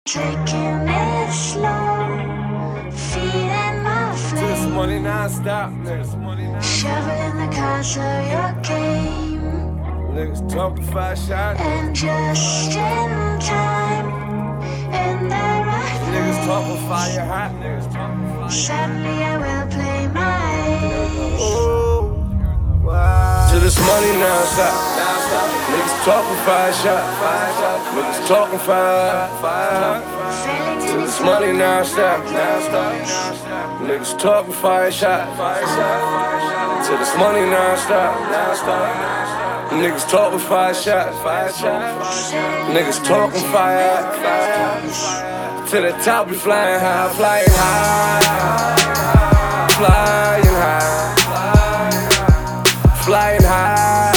Taking it slow, feeding my This flame, money non-stop, niggas. shoveling the cards of your game, Niggas talking 5 shots. and just in time, in the right Niggas talking place. fire hot. Niggas talking fire. Suddenly I will play my age. Ooh, wow. To this money non-stop. Niggas talking 5 shots. Niggas talking fire. Failing To in this its money non-stop. Niggas talking 5 shots. To this money non-stop. Niggas talking 5 shots. Niggas talking fire. To the top we flying high, flying high, flying high, flying high,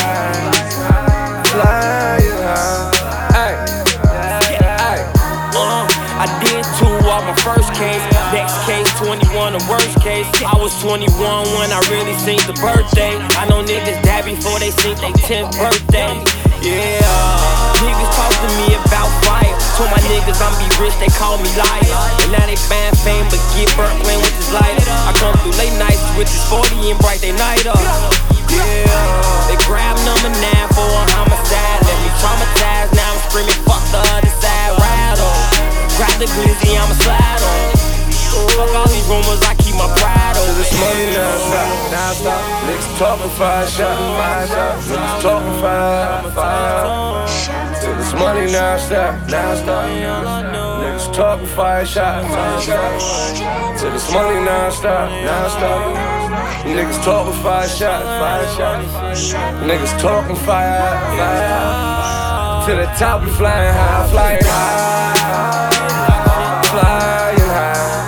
flying high. Ay, ay. I did two on my first case. Next case, 21, the worst case. I was 21 when I really seen the birthday. I know niggas died before they seen their 10th birthday. Yeah, niggas talk to me about fire. Told my niggas I'm be rich, they call me liar. And now they find fame, but get burnt playing with this lighter. I come through late nights with this 40 and bright they night up. Yeah, they grab number 9 for a homicide. Let me traumatized, now I'm screaming fuck the other side. Ride on, grab the glizzy, I'ma slide on. Fuck all these rumors, I keep my pride To on. this money non-stop. Niggas talking 5 shots. Niggas talking fire. To this money non-stop. Niggas talking 5 shots. To this money non-stop. Niggas talking 5 shots. Niggas talking fire. To the top we flying high, flying high, flying high,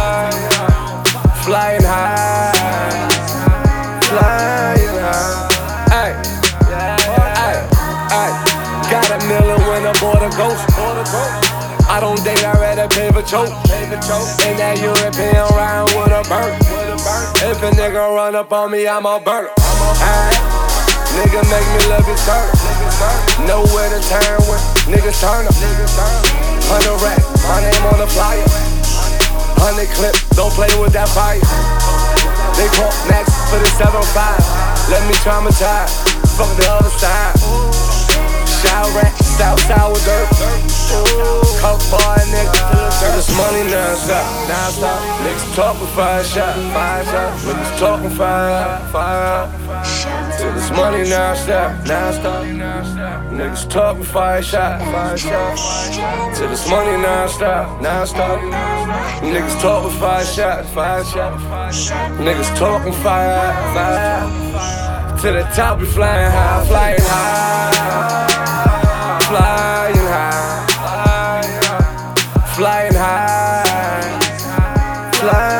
flying high, flying high. Ay, ay, ay. Got $1 million when I bought a ghost. I don't date, I rather paper choke. In that European round with a burn. If a nigga run up on me, I'ma burn him. Ay, nigga make me look his turn. Know where to turn when niggas turn up. 100 racks, my name on the flyer. 100 clip, don't play with that fire. They call next for the 7-5. Let me traumatize, fuck the other side. Shower rat, Southside with dirt. Coke boy, nigga. To this money non-stop. Niggas talking 5 shots. Niggas talking fire. To this money non-stop. Niggas talking 5 shots. To this money non-stop. Niggas talking 5 shots. Niggas talking fire. To the top we flying high, flying high, flying high, flying high, flying.